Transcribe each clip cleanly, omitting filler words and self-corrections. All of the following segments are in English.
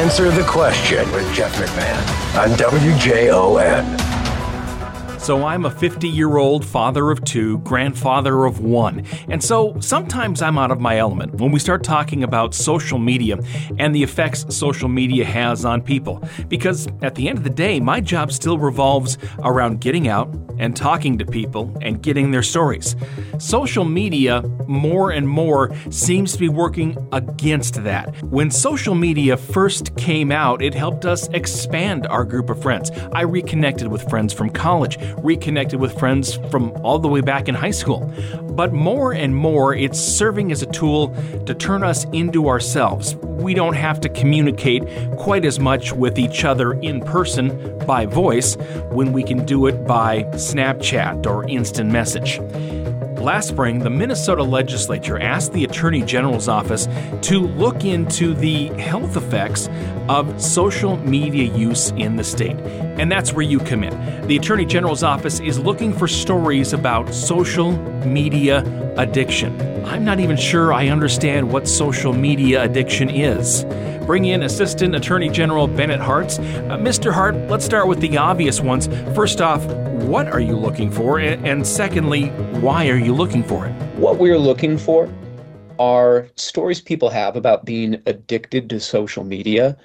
Answer the Question with Jeff McMahon on WJON. So I'm a 50-year-old father of two, grandfather of one. And so sometimes I'm out of my element when we start talking about social media and the effects social media has on people. Because at the end of the day, my job still revolves around getting out and talking to people and getting their stories. Social media, more and more, seems to be working against that. When social media first came out, it helped us expand our group of friends. I reconnected with friends from college, reconnected with friends from all the way back in high school. But more and more, it's serving as a tool to turn us into ourselves. We don't have to communicate quite as much with each other in person by voice when we can do it by Snapchat or instant message. Last spring, the Minnesota legislature asked the Attorney General's office to look into the health effects of social media use in the state. And that's where you come in. The Attorney General's office is looking for stories about social media addiction. I'm not even sure I understand what social media addiction is. Bring in Assistant Attorney General Bennett Hartz. Mr. Hart, let's start with the obvious ones. First off, what are you looking for? And secondly, why are you looking for it? What we're looking for are stories people have about being addicted to social media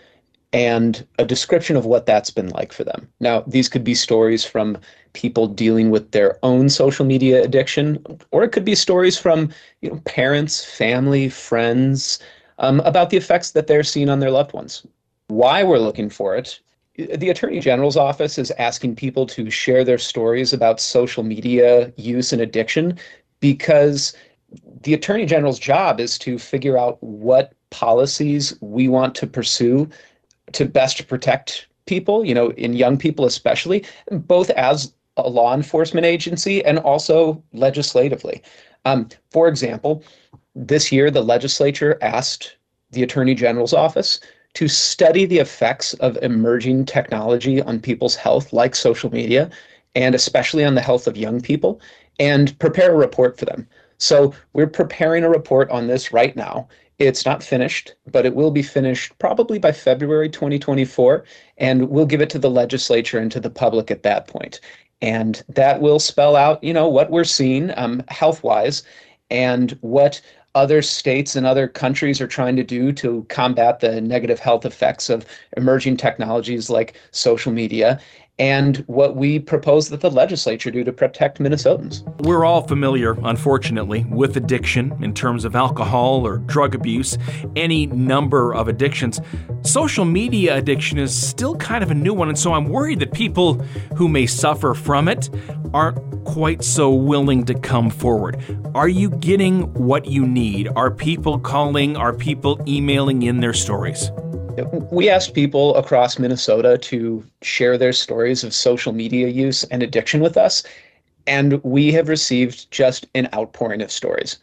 and a description of what that's been like for them. Now, these could be stories from people dealing with their own social media addiction, or it could be stories from parents, family, friends, about the effects that they're seeing on their loved ones. Why we're looking for it, the Attorney General's office is asking people to share their stories about social media use and addiction because the Attorney General's job is to figure out what policies we want to pursue to best protect people, in young people especially, both as a law enforcement agency and also legislatively. For example, this year, the legislature asked the Attorney General's office to study the effects of emerging technology on people's health, like social media, and especially on the health of young people, and prepare a report for them. So we're preparing a report on this right now. It's not finished, but it will be finished probably by February 2024, and we'll give it to the legislature and to the public at that point. And that will spell out, what we're seeing health-wise and what other states and other countries are trying to do to combat the negative health effects of emerging technologies like social media, and what we propose that the legislature do to protect Minnesotans. We're all familiar, unfortunately, with addiction in terms of alcohol or drug abuse, any number of addictions. Social media addiction is still kind of a new one, and so I'm worried that people who may suffer from it aren't quite so willing to come forward. Are you getting what you need? Are people calling? Are people emailing in their stories? We asked people across Minnesota to share their stories of social media use and addiction with us, and we have received just an outpouring of stories.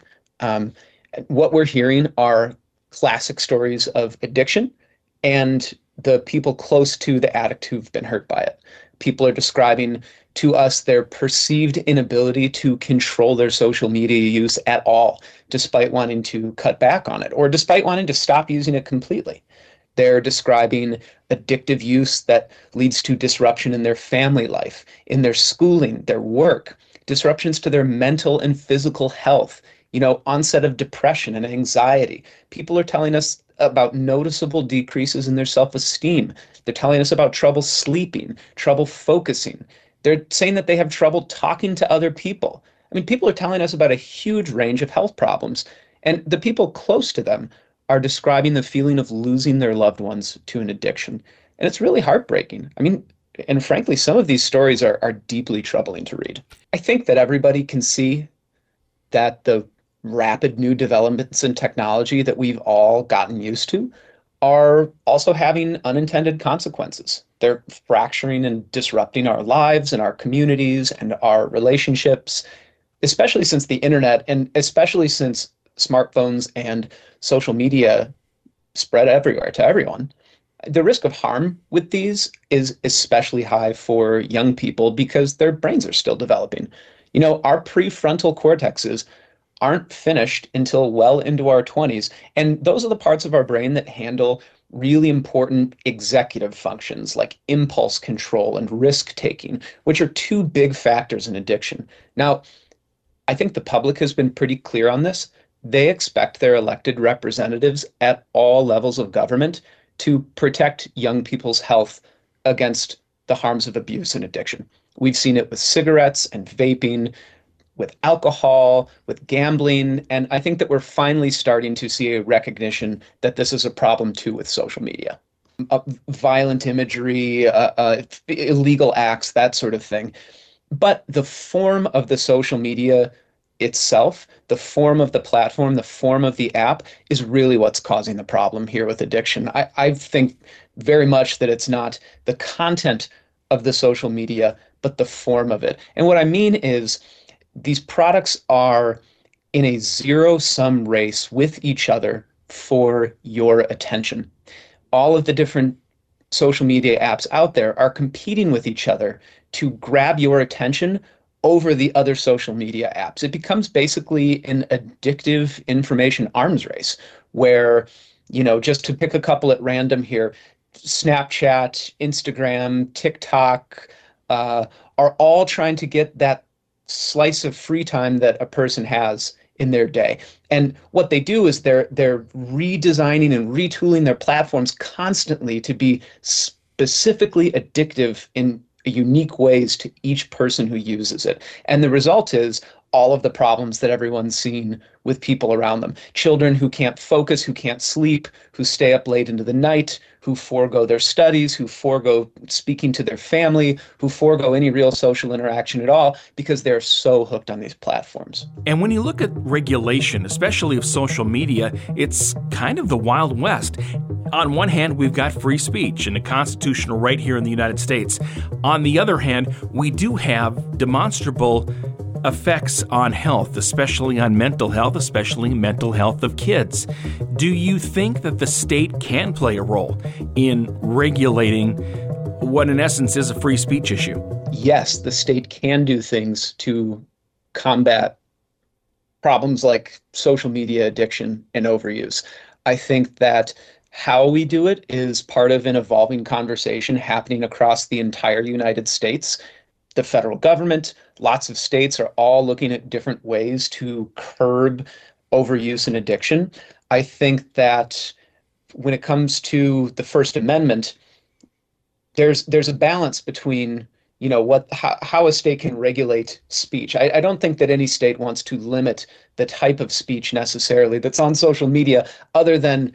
What we're hearing are classic stories of addiction and the people close to the addict who've been hurt by it. People are describing to us their perceived inability to control their social media use at all, despite wanting to cut back on it, or despite wanting to stop using it completely. They're describing addictive use that leads to disruption in their family life, in their schooling, their work, disruptions to their mental and physical health, onset of depression and anxiety. People are telling us about noticeable decreases in their self-esteem. They're telling us about trouble sleeping, trouble focusing. They're saying that they have trouble talking to other people. People are telling us about a huge range of health problems, and the people close to them are describing the feeling of losing their loved ones to an addiction. And it's really heartbreaking. And frankly, some of these stories are deeply troubling to read. I think that everybody can see that the rapid new developments in technology that we've all gotten used to are also having unintended consequences. They're fracturing and disrupting our lives and our communities and our relationships, especially since the internet and especially since smartphones and social media spread everywhere to everyone. The risk of harm with these is especially high for young people because their brains are still developing. Our prefrontal cortexes aren't finished until well into our 20s, and those are the parts of our brain that handle really important executive functions like impulse control and risk taking, which are two big factors in addiction. Now, I think the public has been pretty clear on this. They expect their elected representatives at all levels of government to protect young people's health against the harms of abuse and addiction. We've seen it with cigarettes and vaping, with alcohol, with gambling, and I think that we're finally starting to see a recognition that this is a problem too with social media. Violent imagery, illegal acts, that sort of thing. But the form of the social media itself, the form of the platform, the form of the app is really what's causing the problem here with addiction. I think very much that it's not the content of the social media, but the form of it. And what I mean is these products are in a zero-sum race with each other for your attention. All of the different social media apps out there are competing with each other to grab your attention over the other social media apps. It becomes basically an addictive information arms race where, just to pick a couple at random here, Snapchat, Instagram, TikTok are all trying to get that slice of free time that a person has in their day. And what they do is they're redesigning and retooling their platforms constantly to be specifically addictive in unique ways to each person who uses it. And the result is all of the problems that everyone's seen with people around them. Children who can't focus, who can't sleep, who stay up late into the night, who forego their studies, who forego speaking to their family, who forego any real social interaction at all because they're so hooked on these platforms. And when you look at regulation, especially of social media, it's kind of the Wild West. On one hand, we've got free speech and a constitutional right here in the United States. On the other hand, we do have demonstrable effects on health, especially on mental health, especially mental health of kids. Do you think that the state can play a role in regulating what in essence is a free speech issue? Yes, the state can do things to combat problems like social media addiction and overuse. I think that how we do it is part of an evolving conversation happening across the entire United States. The federal government, lots of states are all looking at different ways to curb overuse and addiction. I think that when it comes to the First Amendment, there's a balance between how a state can regulate speech. I don't think that any state wants to limit the type of speech necessarily that's on social media, other than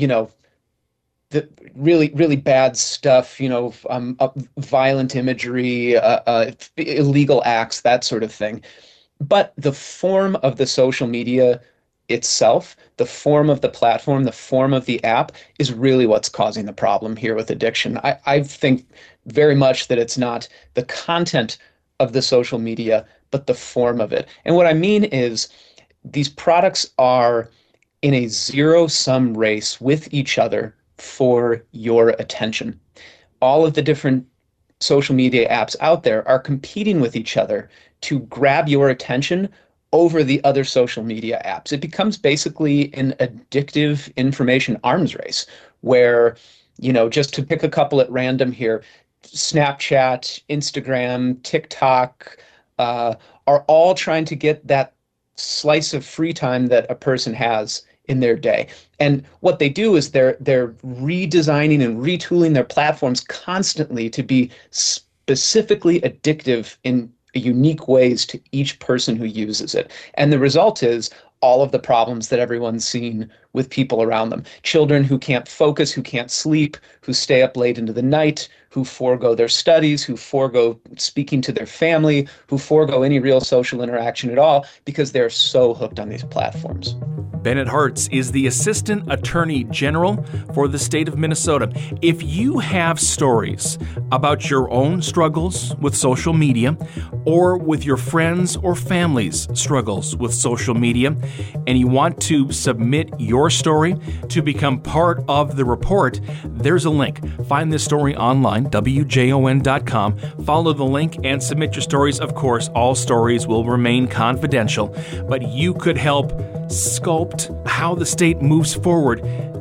the really, really bad stuff, violent imagery, illegal acts, that sort of thing. But the form of the social media itself, the form of the platform, the form of the app is really what's causing the problem here with addiction. I think very much that it's not the content of the social media, but the form of it. And what I mean is these products are in a zero-sum race with each other for your attention. All of the different social media apps out there are competing with each other to grab your attention over the other social media apps. It becomes basically an addictive information arms race where, just to pick a couple at random here, Snapchat, Instagram, TikTok are all trying to get that slice of free time that a person has in their day. And what they do is they're redesigning and retooling their platforms constantly to be specifically addictive in unique ways to each person who uses it. And the result is all of the problems that everyone's seen with people around them. Children who can't focus, who can't sleep, who stay up late into the night, who forego their studies, who forego speaking to their family, who forego any real social interaction at all because they're so hooked on these platforms. Bennett Hartz is the Assistant Attorney General for the state of Minnesota. If you have stories about your own struggles with social media or with your friends or family's struggles with social media, and you want to submit your story to become part of the report, there's a link. Find this story online, WJON.com. Follow the link and submit your stories. Of course, all stories will remain confidential, but you could help sculpt how the state moves forward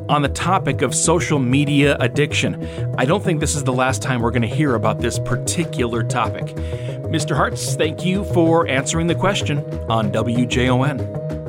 on the topic of social media addiction. I don't think this is the last time we're going to hear about this particular topic. Mr. Hartz, thank you for answering the question on WJON.